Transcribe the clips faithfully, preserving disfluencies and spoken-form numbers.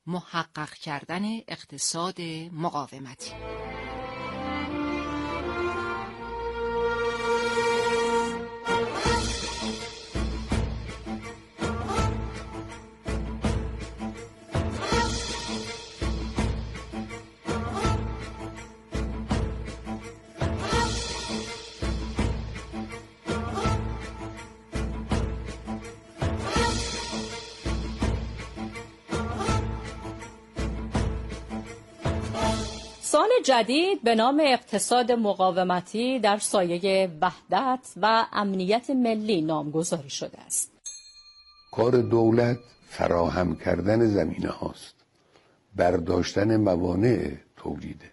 محقق کردن اقتصاد مقاومتی. سال جدید به نام اقتصاد مقاومتی در سایه وحدت و امنیت ملی نامگذاری شده است. کار دولت فراهم کردن زمینه هاست، برداشتن موانع تولیده.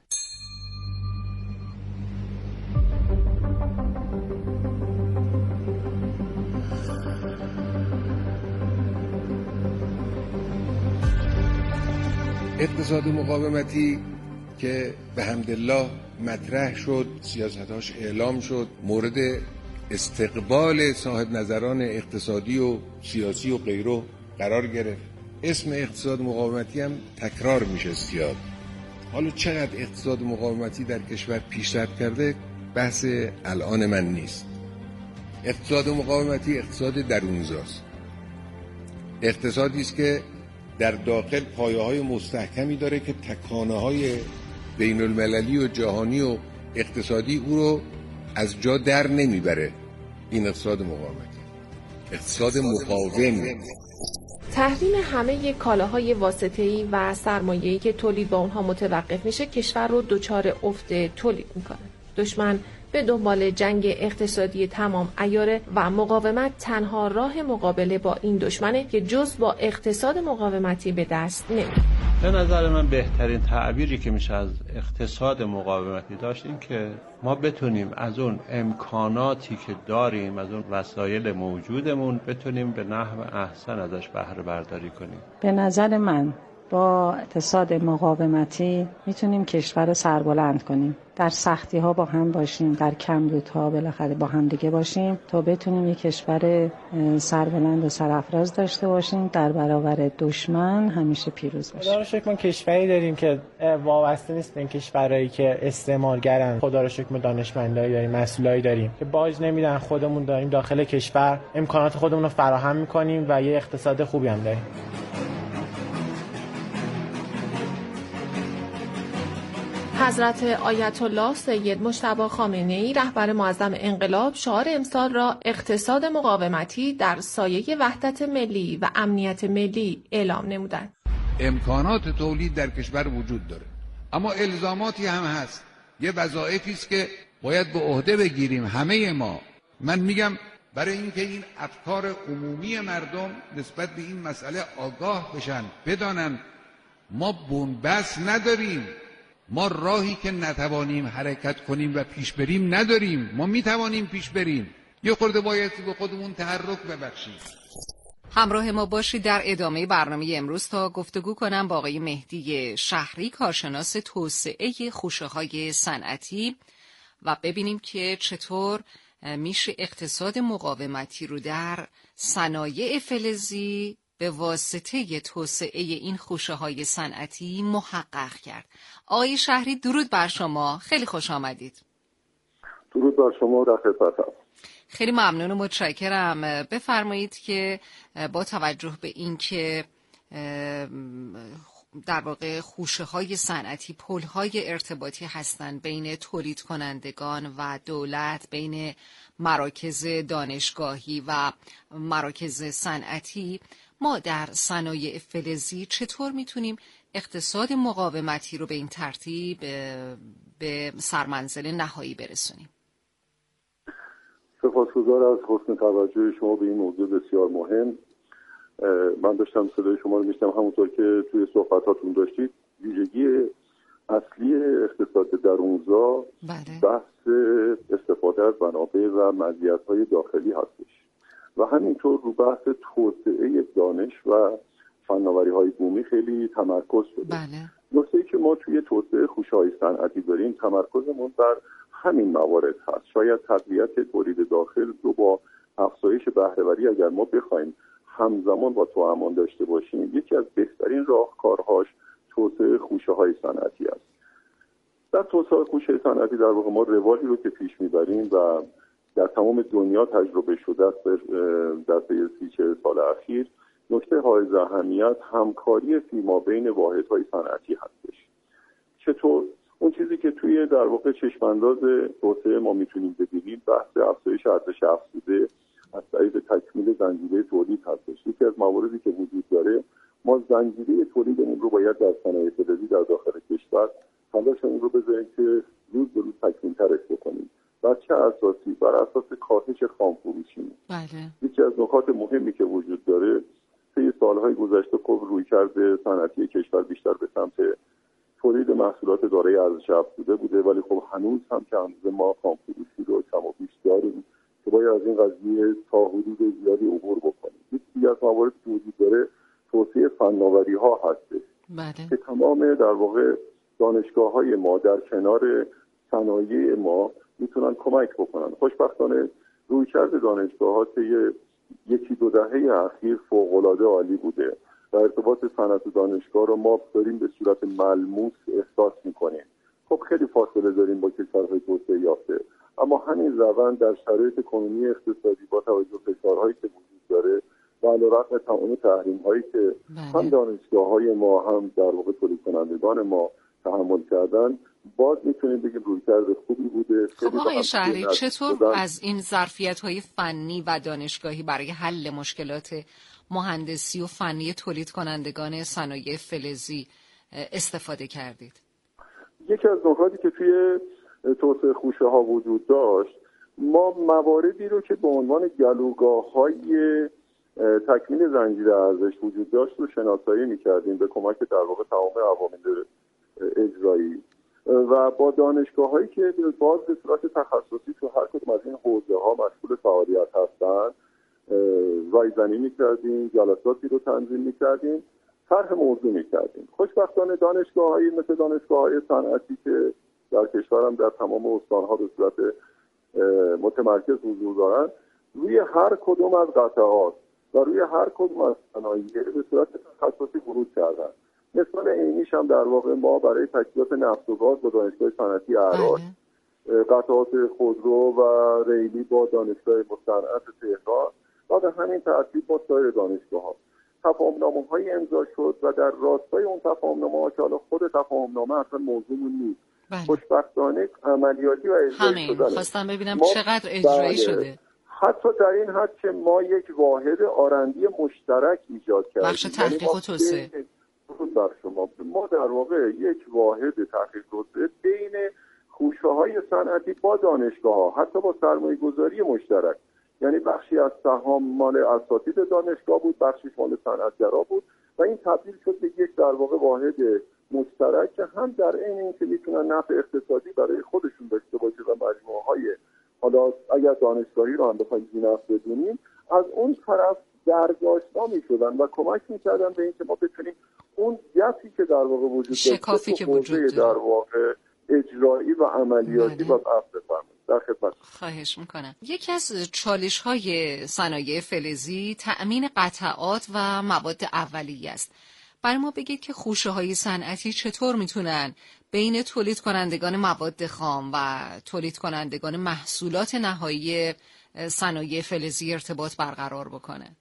اقتصاد مقاومتی که به حمدالله مطرح شد، سیاستاش اعلام شد، مورد استقبال صاحب نظران اقتصادی و سیاسی و غیره قرار گرفت. اسم اقتصاد مقاومتی هم تکرار میشه زیاد. حالا چقدر اقتصاد مقاومتی در کشور پیشرفت کرده بحث الان من نیست. اقتصاد مقاومتی اقتصاد درونزاست، اقتصادی است که در داخل پایه‌های مستحکمی داره که تکانه‌های بین المللی و جهانی و اقتصادی او رو از جا در نمیبره. این اقتصاد مقاومتی، اقتصاد مقاوم. تحریم همه کالاهای واسطه‌ای و سرمایه‌ای که تولید با اونها متوقف میشه کشور رو دچار افت تولید میکنه. دشمن به دنبال جنگ اقتصادی تمام عیاره و مقاومت تنها راه مقابله با این دشمنه که جز با اقتصاد مقاومتی به دست نمیاد. به نظر من بهترین تعبیری که میشه از اقتصاد مقاومتی داشت این که ما بتونیم از اون امکاناتی که داریم، از اون وسایل موجودمون بتونیم به نحو احسن ازش بهره برداری کنیم. به نظر من با اقتصاد مقاومتی میتونیم کشور سربلند کنیم، در سختی ها با هم باشیم، در کمبودها بالاخره با هم دیگه باشیم تا بتونیم یک کشور سربلند و سرافراز داشته باشیم، در برابر دشمن همیشه پیروز باشیم. خدا رو شکر ما کشوری داریم که وابسته نیست به این کشورهایی که استعمارگرن. خدا رو شکر ما دانشمندایی داریم، مسئولایی داریم که باج نمیدن. خودمون داریم داخل کشور امکانات خودمون رو فراهم میکنیم و یه اقتصاد خوبی هم داریم. حضرت آیت الله سید مجتبی خامنه‌ای رهبر معظم انقلاب شعار امسال را اقتصاد مقاومتی در سایه وحدت ملی و امنیت ملی اعلام نمودند. امکانات تولید در کشور وجود داره، اما الزاماتی هم هست. یه وظایفی است که باید به عهده بگیریم همه ما. من میگم برای اینکه این افکار عمومی مردم نسبت به این مسئله آگاه بشن، بدانن ما بنبست نداریم، ما راهی که نتوانیم حرکت کنیم و پیش بریم نداریم، ما میتوانیم پیش بریم. یه خورده باید به خودمون تحرک ببخشیم. همراه ما باشید در ادامه برنامه امروز تا گفتگو کنم با آقای مهدی شهری، کارشناس توسعه خوشه‌های صنعتی، و ببینیم که چطور میشه اقتصاد مقاومتی رو در صنایع فلزی به واسطه توسعه این خوشه‌های صنعتی محقق کرد. آقای شهری درود بر شما، خیلی خوش آمدید. درود بر شما، در خدمتم. خیلی ممنون و متشکرم. بفرمایید که با توجه به اینکه در واقع خوشه‌های صنعتی پل‌های ارتباطی هستند بین تولید کنندگان و دولت، بین مراکز دانشگاهی و مراکز صنعتی، ما در صنایع فلزی چطور میتونیم اقتصاد مقاومتی رو به این ترتیب به سرمنزل نهایی برسونیم؟ سپاسگزار از حسن توجه شما به این موضوع بسیار مهم. من داشتم صدای شما رو میشنم، همونطور که توی صحبتاتون داشتید. ویژگی اصلی اقتصاد درونزا بحث استفاده از منابع و مزیت‌های داخلی هستش و همینطور رو بحث توسعه دانش و فناوری‌های بومی خیلی تمرکز شده. بله. نکته‌ای که ما توی توسعه خوشه‌های صنعتی داریم، تمرکزمون بر همین موارد هست. شاید تقویت تولید داخل رو با افزایش بهره‌وری اگر ما بخوایم همزمان با توأمان داشته باشیم، یکی از بهترین راهکارهاش توسعه خوشه‌های صنعتی است. در توسعه خوشه صنعتی در واقع ما روالی رو که پیش میبریم و در تمام دنیا تجربه شده است در طی سی چهل سال اخیر، نکته حائز اهمیت همکاری فیما بین واحدهای صنعتی هستش. چطور؟ اون چیزی که توی در واقع چشمانداز توسعه ما میتونیم ببینیم بحث افزایش ارزش افزوده از طریق تکمیل زنجیره تولید هستش. یکی از مواردی که وجود داره، ما زنجیره تولیدمون رو باید در صنایع فلزی در داخل کشور تلاشمون رو بذاریم که روز به روز تکمیل‌ترش بکنیم. بر چه اساسی؟ بر اساس کاهش خام‌فروشی. بله. یکی از نکات مهمی که وجود داره، طی سالهای گذشته خب رویکرد صنعتی کشور بیشتر به سمت تولید محصولات دارای ارزش افزوده بوده، ولی خب هنوز هم که هنوز ما خام‌فروشی رو کم و بیش داریم که باید از این قضیه تا حدود زیادی عبور بکنیم. یکی از مواردی که وجود داره توسعه فناوری‌ها هستش. بله. که تمام در واقع دانشگاه‌های ما در کنار صنایع ما میتونن کمک بکنن. خوشبختانه رویکرد دانشگاه‌ها طی یکی دو دهه اخیر فوق‌العاده عالی بوده و ارتباط صنعت و دانشگاه رو ما داریم به صورت ملموس احساس می‌کنیم. خب خیلی فاصله داریم با کشورهای توسعه یافته، اما همین روند در شرایط کنونی اقتصادی با توجه به فشارهایی که وجود داره و علیرغم تمام تحریم‌هایی که بله. هم دانشگاه‌های ما هم در واقع تولید کنندگان ما تحمل کردن، باز میتونیم بگیم رویکرد خوبی بوده. خب آقای شهری، چطور از این ظرفیت‌های فنی و دانشگاهی برای حل مشکلات مهندسی و فنی تولید کنندگان صنایع فلزی استفاده کردید؟ یکی از نکاتی که توی توسعه خوشه‌ها وجود داشت، ما مواردی رو که به عنوان گلوگاه‌های تکمیل زنجیره ارزش وجود داشت رو شناسایی می‌کردیم به کمک در واقع تمام عوامل اجرایی و با دانشگاه‌هایی که باز به صورت تخصصی تو هر کدوم از این حوزه‌ها مشغول فعالیت هستن رایزنی می‌کردیم، جلساتی رو تنظیم می‌کردیم، طرح موضوع می‌کردیم. خوشبختانه دانشگاه‌هایی مثل دانشگاه‌های صنعتی که در کشورم در تمام استان‌ها به صورت متمرکز حضور دارن، روی هر کدوم از قطعات و روی هر کدوم از صنایع به صورت تخصصی ورود کردن. مثال عینیش هم در واقع ما برای تجهیزات نفت و گاز با دانشگاه صنعتی اعراج، قطعات خودرو و ریلی با دانشگاه صنعت تهران و به همین ترتیب با سایر دانشگاه‌ها تفاهم‌نامه‌های امضا شد و در راستای اون تفاهم‌نامه‌ها که حالا خود تفاهم‌نامه اصلا موضوعمون نیست، بله. خوشبختانه عملیاتی و اجرایی شدن. خواستم ببینم چقدر اجرایی بله. شده. حتی در این حد که ما یک واحد آرندی مشترک ایجاد کردیم. بخش تحقیق و توسعه. بر شما ما در واقع یک واحد تحقیق توسعه بین خوشه‌های صنعتی با دانشگاه‌ها، حتی با سرمایه‌گذاری مشترک، یعنی بخشی از سهام مال اساتید دانشگاه بود، بخشی مال صنعتگرا بود و این تبدیل شد به یک در واقع واحد مشترک که هم در عین اینکه میتونن نفع اقتصادی برای خودشون داشته باشه و مجموعه‌های، حالا اگر دانشگاهی رو هم بخوایم بی‌نفع بدونیم، از اون طرف درگاشتا می‌شدن و کمک می‌کردن به اینکه ما بتونیم اون گپی که در واقع وجود داره، شکافی که وجود داره، در واقع اجرایی و عملیاتی و افت فرمایید در خدمت. خواهش میکنم. یکی از چالش‌های صنایع فلزی تأمین قطعات و مواد اولیه است. برای ما بگید که خوشه‌های صنعتی چطور میتونن بین تولید کنندگان مواد خام و تولید کنندگان محصولات نهایی صنایع فلزی ارتباط برقرار بکنن؟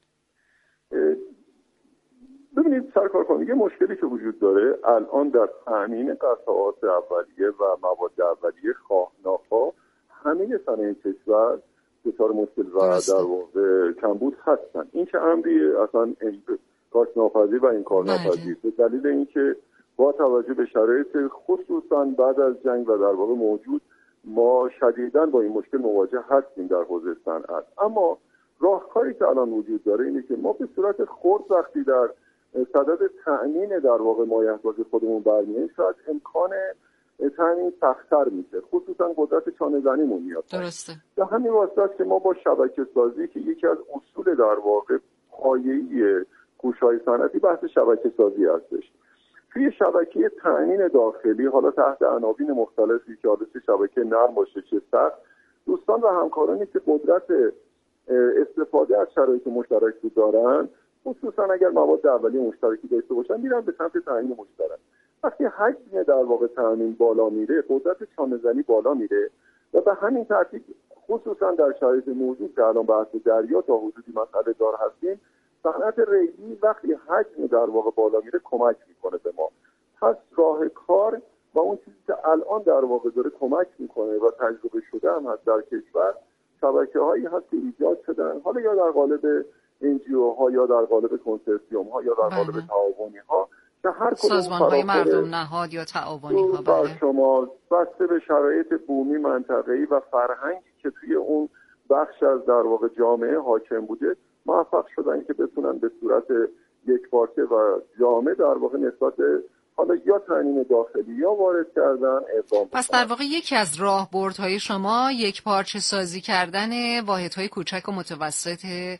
ببینید سرکار خانم، یه مشکلی که وجود داره الان در تامین قطعات اولیه و مواد اولیه خواه ناخواه همه صنایع کشور دچار مشکل و در واقع کمبود هستن. این که امری اصلا کاش ناپذیر و انکار ناپذیر به دلیل اینکه با توجه به شرایط خصوصا بعد از جنگ و در واقع موجود، ما شدیداً با این مشکل مواجه هستیم در حوزه صنعت. اما راهکاری که الان وجود داره اینه که ما به صورت خرد وقتی در صدد تأمین در واقع مایحتاج خودمون برمیاییم، شاید امکان تأمین سخت‌تر میشه، خصوصا قدرت چانه‌زنیمون میاد. درسته. به همین واسطه است که ما با شبکه سازی که یکی از اصول در واقع پایه‌ای کوش‌های صنعتی بحث شبکه سازی هستش. توی شبکه تأمین داخلی، حالا تحت عناوین مختلفی که حالا چه شبکه نرم باشه چه سخت، دوستان و همکارانی که قدرت استفاده از شرایط مشترک دارن خصوصا اگر مواد اولیه مشترکی داشته باشن میرن به سمت تامین مشترک. وقتی حجم در واقع تامین بالا میره، قدرت چانه‌زنی بالا میره و به همین ترتیب خصوصا در شرایط موجود که الان بحث دریا تا حدودی مسئله دار هستیم، صنعت ریلی وقتی حجم در واقع بالا میره کمک میکنه به ما. پس راه کار و اون چیزی که الان در واقع داره کمک میکنه و تجربه شده هم هست در کشور، شبکه هایی هست که ایجاد شدن، حالا یا در قالب ان جی او ها یا در قالب کنسرسیوم ها یا در قالب تعاونی ها که هر سازمان های مردم نهاد یا تعاونی ها بر شما بسته به شرایط بومی منطقه‌ای و فرهنگی که توی اون بخش از در واقع جامعه حاکم بوده موفق شدن که بتونن به صورت یک پارچه و جامع در واقع نسبت حالا یا تامین داخلی یا وارد کردن اقدام. پس در واقع یکی از راهبردهای شما یک پارچه سازی کردن واحدهای کوچک و متوسط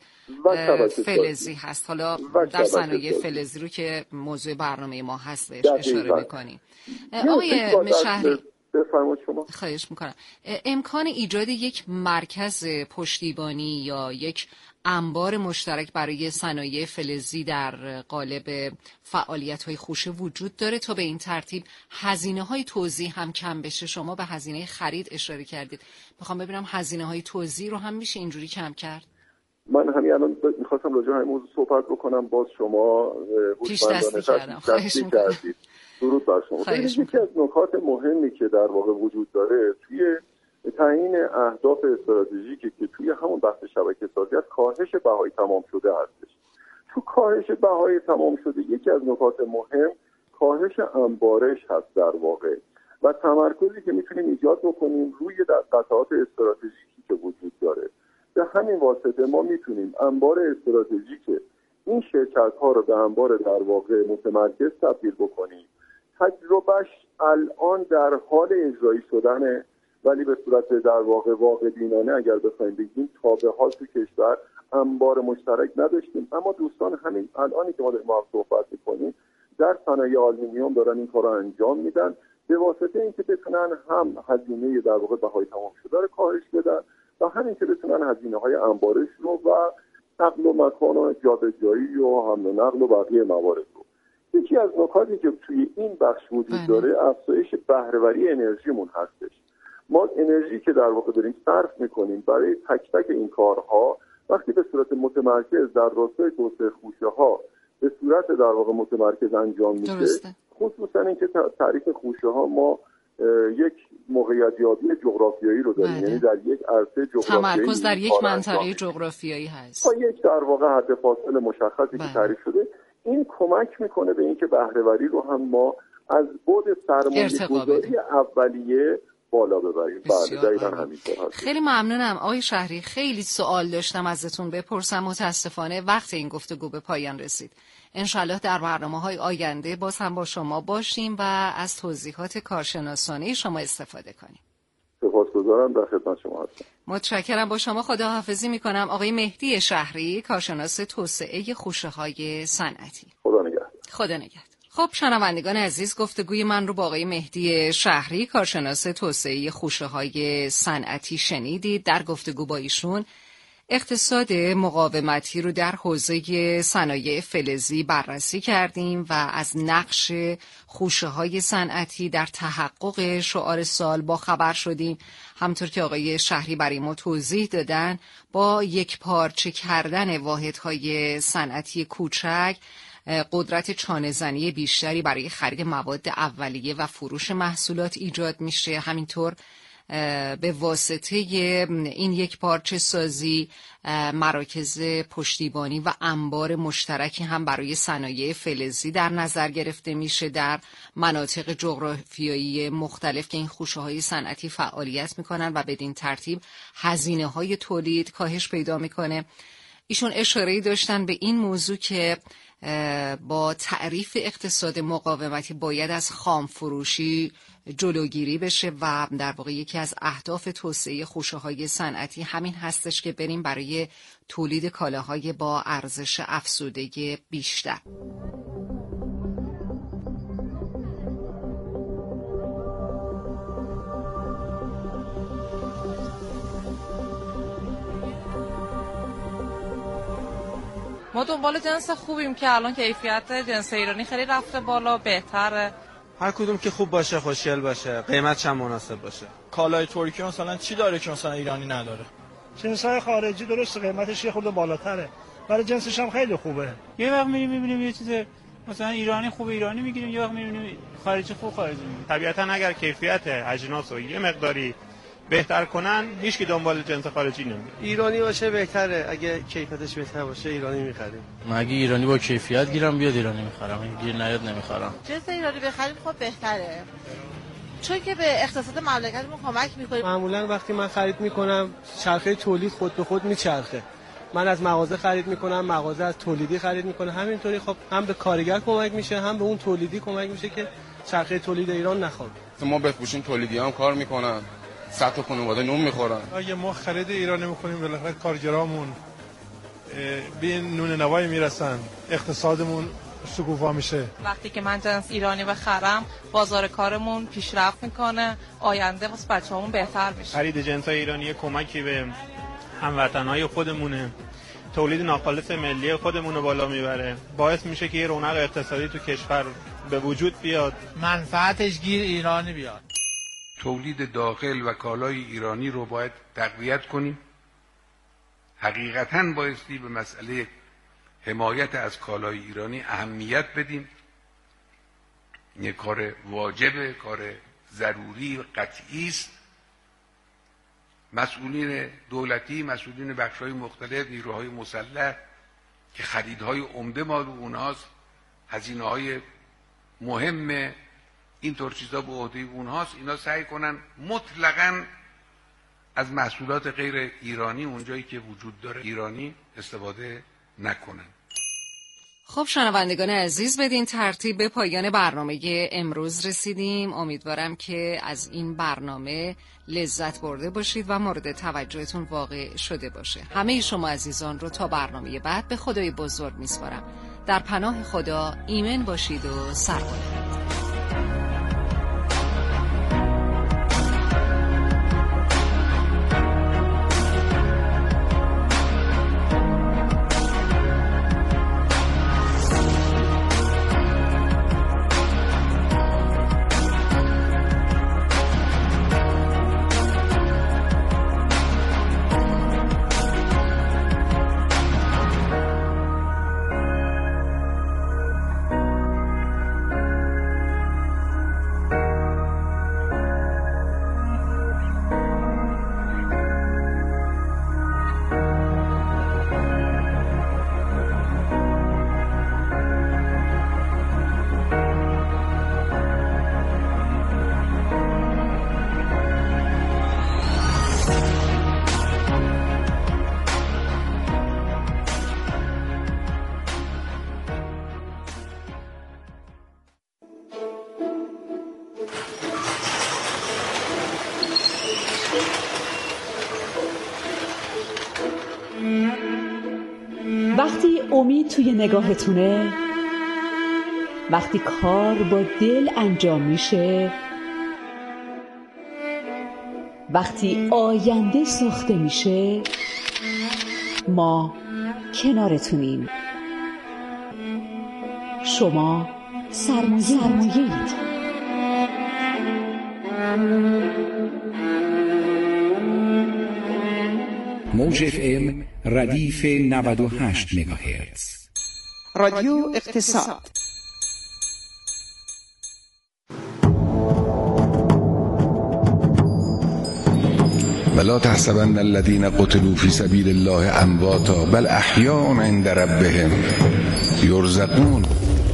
فلزی هست. حالا در صنایع فلزی رو که موضوع برنامه ما هست بهش اشاره می‌کنیم. آقای شهری بفرمایید شما. خواهش می‌کنم. امکان ایجاد یک مرکز پشتیبانی یا یک انبار مشترک برای صنایع فلزی در قالب فعالیت‌های خوشه وجود داره تا به این ترتیب هزینه‌های توزیع هم کم بشه؟ شما به هزینه خرید اشاره کردید. میخوام ببینم هزینه‌های توزیع رو هم میشه اینجوری کم کرد؟ من همین الان میخواستم راجع به این موضوع صحبت بکنم، باز شما پیش دستی کردم. خواهش می‌کنم. درود بر شما. یکی از نکات مهمی که در واقع وجود داره توی تعیین اهداف استراتژیکی که توی همون بحث شبکه سازی از کاهش بهای تمام شده هستش. تو کاهش بهای تمام شده یکی از نکات مهم کاهش انبارش هست در واقع و تمرکزی که میتونیم ایجاد بکنیم روی در قطعات استراتژیکی که وجود داره. به همین واسطه ما میتونیم انبار استراتژیک این شرکت ها رو به انبار در واقع متمرکز تبدیل بکنیم. تجربهش الان در حال اجرایی شدنه، ولی به صورت در واقع واقع بینانه اگر بخوایم بگیم تا به حال تو کشور انبار مشترک نداشتیم. اما دوستان همین الانی که ما داریم صحبت می‌کنیم در صنایع آلومینیوم دارن این کارو انجام میدن به واسطه اینکه بتونن هم هزینه در واقع بهای تمام شده رو کاهش بدن و همین که بتونن هزینه‌های انبارش رو و نقل و مکان و جابجایی و حمل و نقل و بقیه موارد رو. یکی از نکاتی که توی این بخش وجود داره افزایش بهره‌وری انرژیمون هستش. ما انرژی که در واقع داریم صرف میکنیم برای تک تک این کارها وقتی به صورت متمرکز در راستای توسعه خوشه ها به صورت در واقع متمرکز انجام میشه، خصوصا اینکه تعریف خوشه ها ما یک موقعیت یابی جغرافیایی رو داریم، یعنی در یک عرصه جغرافیایی تمرکز در یک منطقه جغرافیایی هست با یک در واقع حد فاصله مشخصی که تعریف شده. این کمک میکنه به اینکه بهره‌وری رو هم ما از بعد سرمایه‌گذاری اولیه بالا ببریم. بله دقیقاً همینطور هست. خیلی ممنونم آقای شهری. خیلی سوال داشتم ازتون بپرسم، متاسفانه وقت این گفتگو به پایان رسید. انشالله در برنامه‌های آینده باز هم با شما باشیم و از توضیحات کارشناسانه شما استفاده کنیم. سپاسگزارم، در خدمت شما هستم. متشکرم. با شما خداحافظی می‌کنم آقای مهدی شهری، کارشناس توسعه خوشه‌های صنعتی. خدا نگهدار. خدا نگهدار. خب شنوندگان عزیز، گفتگوی من رو با آقای مهدی شهری، کارشناس توسعه خوشه‌های صنعتی شنیدید. در گفتگو با ایشون اقتصاد مقاومتی رو در حوزه صنایع فلزی بررسی کردیم و از نقش خوشه‌های صنعتی در تحقق شعار سال با خبر شدیم. همطور که آقای شهری برای ما توضیح دادن، با یک پارچه کردن واحدهای صنعتی کوچک قدرت چانه‌زنی بیشتری برای خرید مواد اولیه و فروش محصولات ایجاد میشه. همینطور به واسطه این یک پارچه سازی مراکز پشتیبانی و انبار مشترکی هم برای صنایع فلزی در نظر گرفته میشه در مناطق جغرافیایی مختلف که این خوشه‌های صنعتی فعالیت میکنن و بدین ترتیب هزینه‌های تولید کاهش پیدا میکنه. ایشون اشاره‌ای داشتن به این موضوع که با تعریف اقتصاد مقاومتی باید از خام فروشی جلوگیری بشه و در واقع یکی از اهداف توسعه خوشه‌های صنعتی همین هستش که بریم برای تولید کالاهای با ارزش افزوده بیشتر. ما دنبال جنس خوبیم که الان کیفیت جنس ایرانی خیلی رفته بالا، بهتره. هر کدوم که خوب باشه، خوشگل باشه، قیمتش هم مناسب باشه. کالای ترکی مثلا چی داره که مثلا ایرانی نداره؟ جنس‌های خارجی درست قیمتش یه خورده بالاتره، ولی جنسش هم خیلی خوبه. یه وقت می‌ریم می‌بینیم یه چیز مثلا ایرانی خوب ایرانی می‌گیریم، یه وقت می‌بینیم خارجی خوب خارجی می‌گیریم. طبیعتاً اگر کیفیت اجناس رو یه مقداری بهتر کنن، هیچ کی دنبال جنس خارجی نمیره. ایرانی باشه بهتره، اگه کیفیتش بهتر باشه ایرانی می‌خریم. من اگه ایرانی با کیفیت گیرم بیاد ایرانی می‌خرم، اگه گیر نیاد نمی‌خرم. جنس ایرانی بخریم خب بهتره، چون که به اقتصاد مملکتمون کمک می‌کنه. معمولاً وقتی من خرید می‌کنم چرخه تولید خود به خود میچرخه. من از مغازه خرید می‌کنم، مغازه از تولیدی خرید می‌کنه. همینطوری خب هم به کارگر کمک میشه، هم به اون تولیدی کمک میشه که چرخه تولید ایران نخوابه. ما بفروشیم تولیدی هم کار می‌کنن. صد تا خانواده نون میخورن. اگه ما خرید ایرانی میکنیم بالاخره کارگرامون به این نون نوایی میرسن، اقتصادمون شکوفا میشه. وقتی که من جنس ایرانی بخرم بازار کارمون پیشرفت میکنه، آینده واسه بچه‌مون بهتر میشه. خرید جنس‌های ایرانی کمکی به هموطنهای خودمونه، تولید ناخالص ملی خودمون رو بالا میبره، باعث میشه که یه رونق اقتصادی تو کشور به وجود بیاد، منفعتش گیر ایرانی بیاد. تولید داخل و کالای ایرانی رو باید تقویت کنیم. حقیقتاً بایستی به مسئله حمایت از کالای ایرانی اهمیت بدیم. این کار واجبه، کار ضروری و قطعی است. مسئولین دولتی، مسئولین بخش‌های مختلف، نیروهای مسلح که خریدهای عمده مال اونهاست، هزینه‌های مهم اینطور چیزا به عهده اونهاست، اینا سعی کنن مطلقاً از محصولات غیر ایرانی اونجایی که وجود داره ایرانی استفاده نکنن. خب شنوندگان عزیز، بدین ترتیب به پایان برنامه امروز رسیدیم. امیدوارم که از این برنامه لذت برده باشید و مورد توجهتون واقع شده باشه. همه شما عزیزان رو تا برنامه بعد به خدای بزرگ میسپارم. در پناه خدا ایمن باشید و سربلند. وقتی امید توی نگاهتونه، وقتی کار با دل انجام میشه، وقتی آینده ساخته میشه، ما کنارتونیم. شما سرمایه‌اید. موج اف ام ردیف نود و هشت مگاهرتز. رادیو اقتصاد. ولا تحسبن الذين قتلوا في سبيل الله امواتا بل احیاء عند ربهم یرزقون.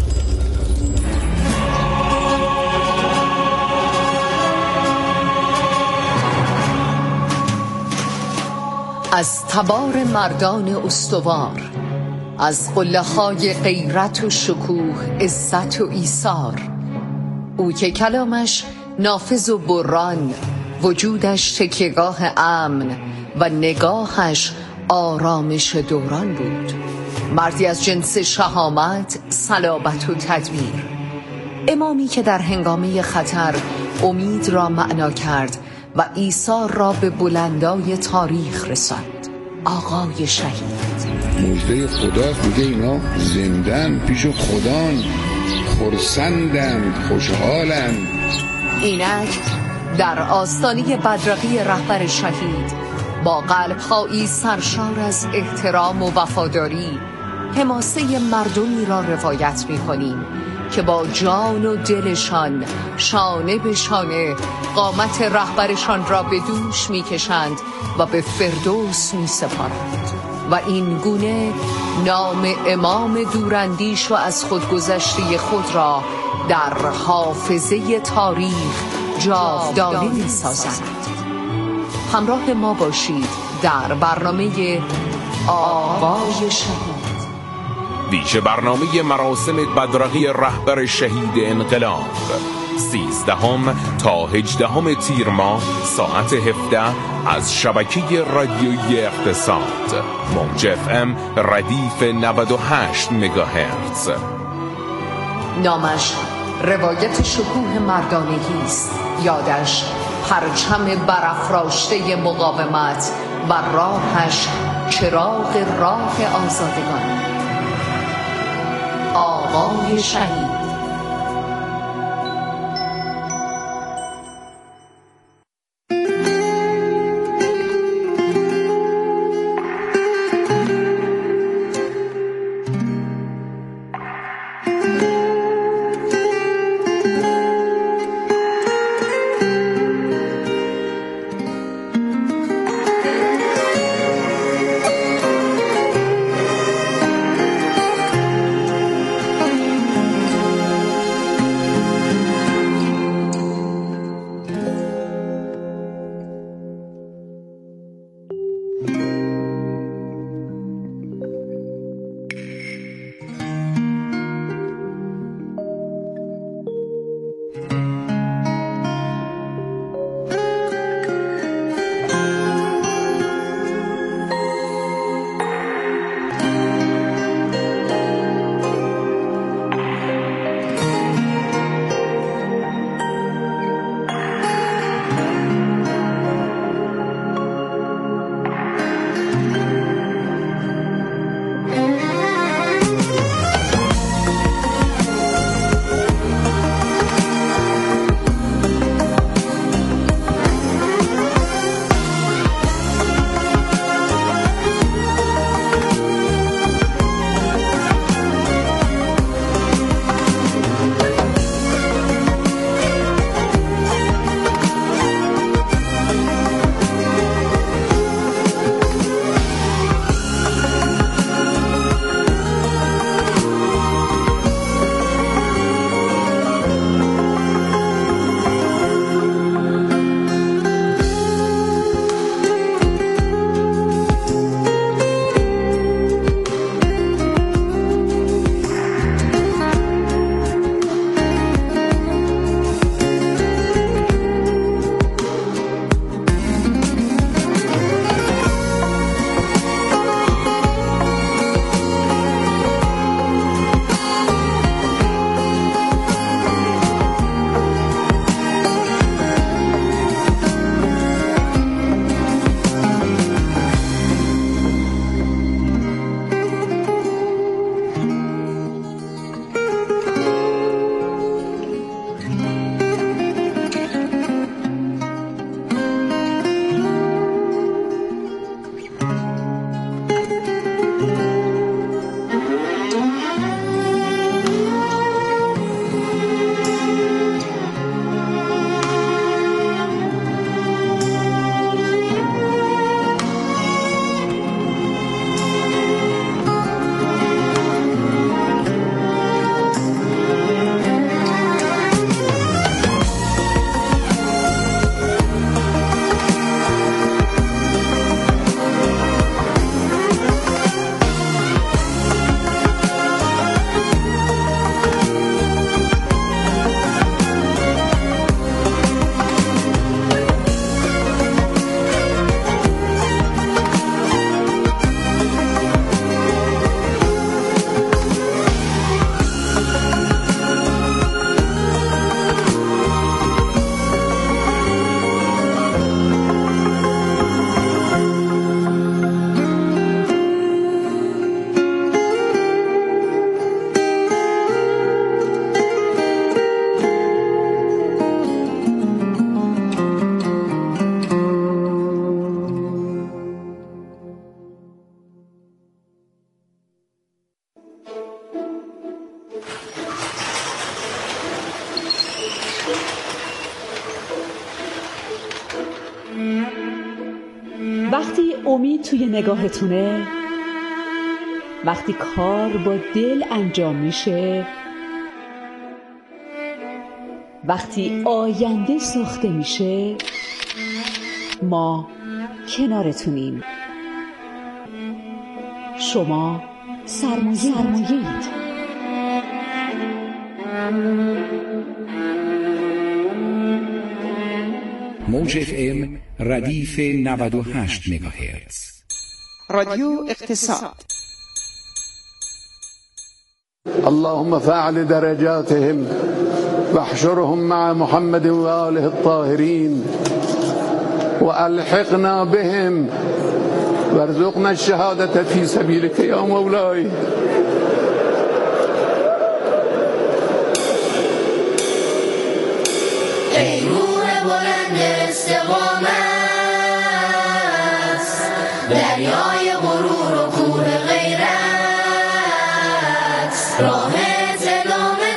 از تبار مردان استوار، از قله‌های غیرت و شکوه، عزت و ایثار، او که کلامش نافذ و بران، وجودش تکیهگاه امن و نگاهش آرامش دوران بود. مردی از جنس شهامت، صلابت و تدبیر، امامی که در هنگامه خطر امید را معنا کرد و ایثار را به بلندای تاریخ رساند. آقای شهید مژده خداست، میگه اینا زندن پیش خدان، خرسندند، خوشحالند. اینک در آستانه بدرقی رهبر شهید با قلب‌هایی سرشار از احترام و وفاداری حماسه مردمی را روایت می‌کنیم که با جان و دلشان شانه به شانه قامت رهبرشان را به دوش می‌کشند و به فردوس می‌سپارند و این گونه نام امام دوراندیش و از خودگذشته خود را در حافظه تاریخ جاودانه می‌سازند. همراه ما باشید در برنامه آقای شهید، ویژه برنامه مراسم بدرقی رهبر شهید انقلاب، سیزدهم تا هجدهم تیر ماه ساعت هفده از شبکه رادیویی اقتصاد، موج اف ام ردیف نود و هشت مگاهرتز. نامش روایت شکوه مردانگی است، یادش پرچم برافراشته مقاومت و راهش چراغ راه آزادگان. آقای شهید. وقتی امید توی نگاهتونه، وقتی کار با دل انجام میشه، وقتی آینده ساخته میشه، ما کنارتونیم. شما سرمایه اید. موج اف ام ردیف نود و هشت مگاهرتز. رادیو اقتصاد. اللهم فاعل درجاتهم واحشرهم مع محمد وآله الطاهرين والحقنا بهم وارزقنا الشهادة في سبيلك يا مولاي. ای روح بلند استقامت، دریای غرور و کوه غیرت، راهت ادامه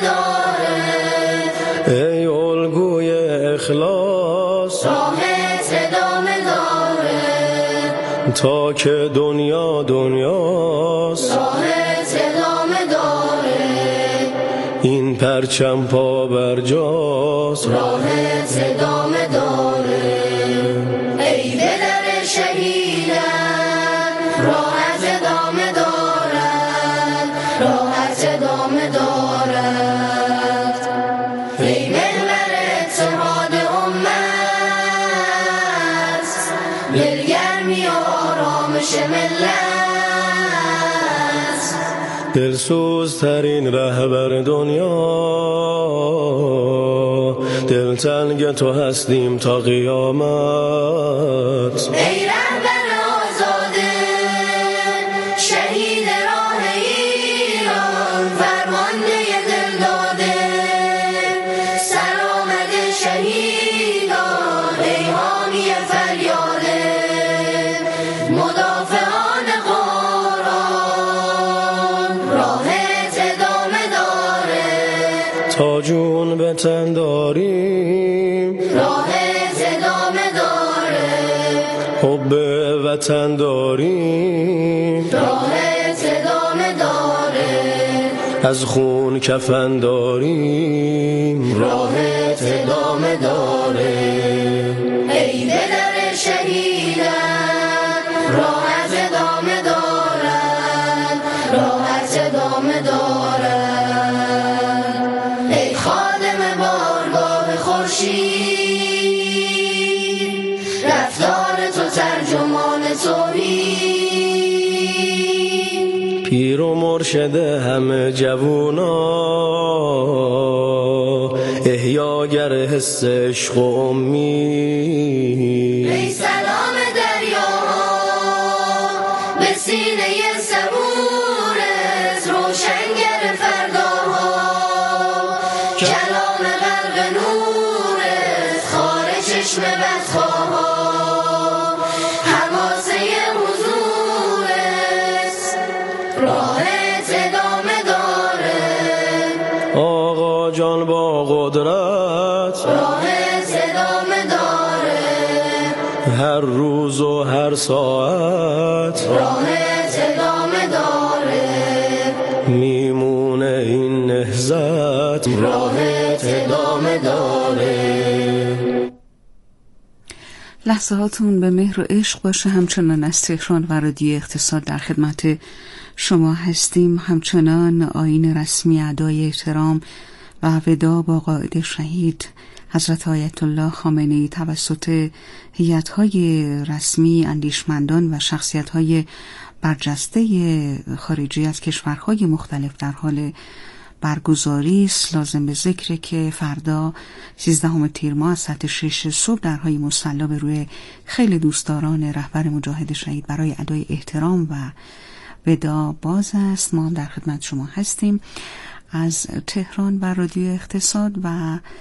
داره. ای الگوی اخلاص، راهت ادامه داره. تا که دنیا دنیاست، راهت ادامه داره. این پرچم پا بر جاست، راهت ادامه داره. ای دلر شهیدت، راهت ادامه دارد، راهت ادامه دارد. ای محور اتحاد امت، دلگرمی و آرامش ملت. دلسوزترین رهبر دنیا، دلتنگ تو هستیم تا قیامت. ای رهبر آزاده، شهید راه ایران، فرمانده دل داده، سرآمد شهیدان. ای حامی فریاده، مدافعان قرآن، راهت ادامه داره. تا جون به تن داریم، راهت ادامه داره. حب وطن داریم، راهت ادامه داره. از خون کفن داریم، راهت ادامه داره. ای دلر شهیدت، راهت ادامه دارد، راهت ادامه دارد. ای خادم بارگاه خورشید، رفتار تو ترجمان توحید. پیر و مرشد همه جوونا، احیاگر حس عشق و امید. ای سلام دریاها به سینه صبورت، روشنگر فرداها، کلام غرق نورت، خار چشم بدخواها، حماسه حضورت، راهت ادامه داره. آقا جان با قدرت، راهت ادامه داره. هر روز و هر ساعت، راهت ادامه داره. میمونه این نهضت، راهت ادامه داره. لحظه هاتون به مهر و عشق باشه. همچنان از تهران و رادیو اقتصاد در خدمت شما هستیم. همچنان آیین رسمی ادای احترام و ودا با قائد شهید حضرت آیت الله خامنه‌ای توسط هیئت‌های رسمی، اندیشمندان و شخصیت‌های برجسته خارجی از کشورهای مختلف در حال برگزاری است. لازم به ذکره که فردا سیزدهم تیر ماه از ساعت شش صبح درهای مصلی به روی خیلی دوستداران رهبر مجاهد شهید برای ادای احترام و ودا باز است. ما هم در خدمت شما هستیم از تهران و رادیو اقتصاد و